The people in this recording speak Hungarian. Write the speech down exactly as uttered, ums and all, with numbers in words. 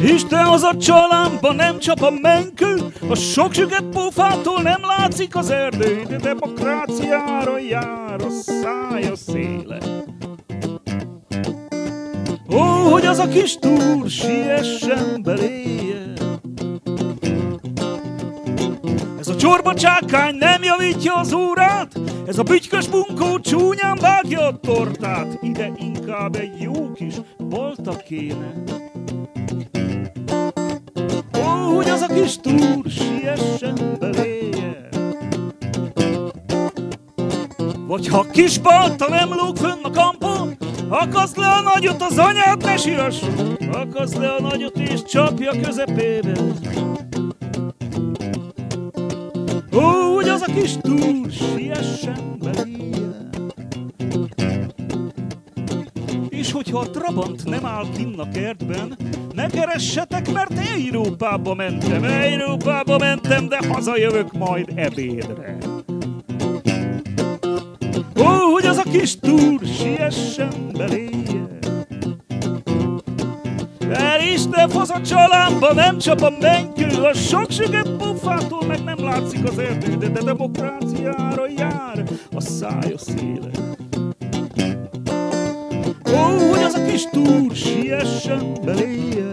Isten az a csalámba, nem csap a menykő, a sok süket pofától nem látszik az erdő, de demokráciára jár a szája széle. Ó, hogy az a kis túr siessen beléje. Ez a csorba csákány nem javítja az órát, ez a bütykös bunkó csúnyán vágja a tortát, ide inkább egy jó kis balta kéne. Ó, hogy az a kis túr siessen beléje. Vagy ha kis balta nem lóg fönn a kampon, akaszd le a nagyot, az anyád ne síras, akaszd le a nagyot és csapja közepébe. Ó, hogy az a kis túr siessen beléje. És hogyha a Trabant nem áll kinn a kertben, ne keressetek, mert Európába mentem, Európába mentem, de hazajövök majd ebédre. Ó, hogy az a kis túr siessen beléje. Mert Isten fasz a csalámba, nem csap a menykő, a sok süket pofától meg nem látszik az erdő, de, de demokráciára jár a szája széle. Ó, hogy az a kis túr siessen beléje.